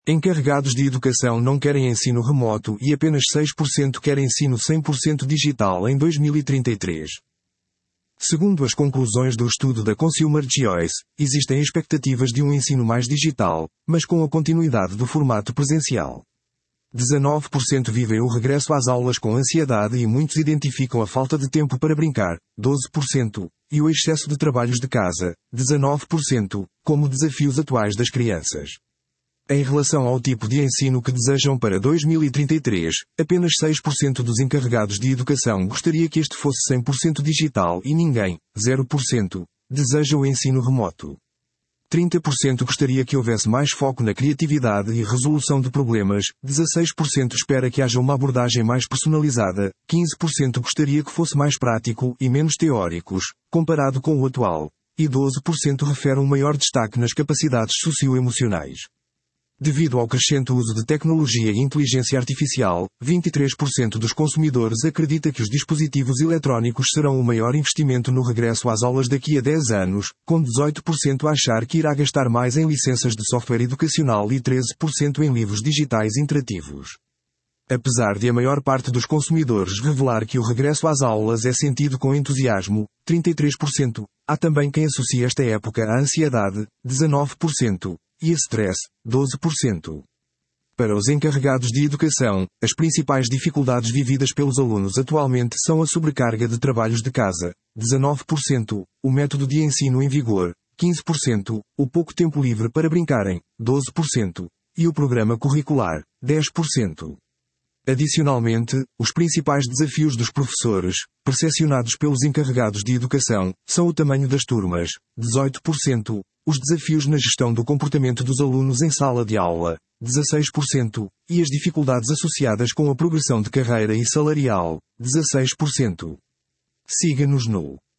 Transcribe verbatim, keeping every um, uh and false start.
Encarregados de educação não querem ensino remoto e apenas seis por cento querem ensino cem por cento digital em dois mil e trinta e três. Segundo as conclusões do estudo da Consumer Choice, existem expectativas de um ensino mais digital, mas com a continuidade do formato presencial. dezenove por cento vivem o regresso às aulas com ansiedade e muitos identificam a falta de tempo para brincar, doze por cento, e o excesso de trabalhos de casa, dezanove por cento, como desafios atuais das crianças. Em relação ao tipo de ensino que desejam para dois mil e trinta e três, apenas seis por cento dos encarregados de educação gostaria que este fosse cem por cento digital e ninguém, zero por cento, deseja o ensino remoto. trinta por cento gostaria que houvesse mais foco na criatividade e resolução de problemas, dezasseis por cento espera que haja uma abordagem mais personalizada, quinze por cento gostaria que fosse mais prático e menos teóricos, comparado com o atual, e doze por cento refere um maior destaque nas capacidades socioemocionais. Devido ao crescente uso de tecnologia e inteligência artificial, vinte e três por cento dos consumidores acredita que os dispositivos eletrónicos serão o maior investimento no regresso às aulas daqui a dez anos, com dezoito por cento a achar que irá gastar mais em licenças de software educacional e treze por cento em livros digitais interativos. Apesar de a maior parte dos consumidores revelar que o regresso às aulas é sentido com entusiasmo, trinta e três por cento, há também quem associe esta época à ansiedade, dezanove por cento, e a stress, doze por cento. Para os encarregados de educação, as principais dificuldades vividas pelos alunos atualmente são a sobrecarga de trabalhos de casa, dezanove por cento, o método de ensino em vigor, quinze por cento, o pouco tempo livre para brincarem, doze por cento, e o programa curricular, dez por cento. Adicionalmente, os principais desafios dos professores, percepcionados pelos encarregados de educação, são o tamanho das turmas, dezoito por cento, os desafios na gestão do comportamento dos alunos em sala de aula, dezasseis por cento, e as dificuldades associadas com a progressão de carreira e salarial, dezasseis por cento. Siga-nos no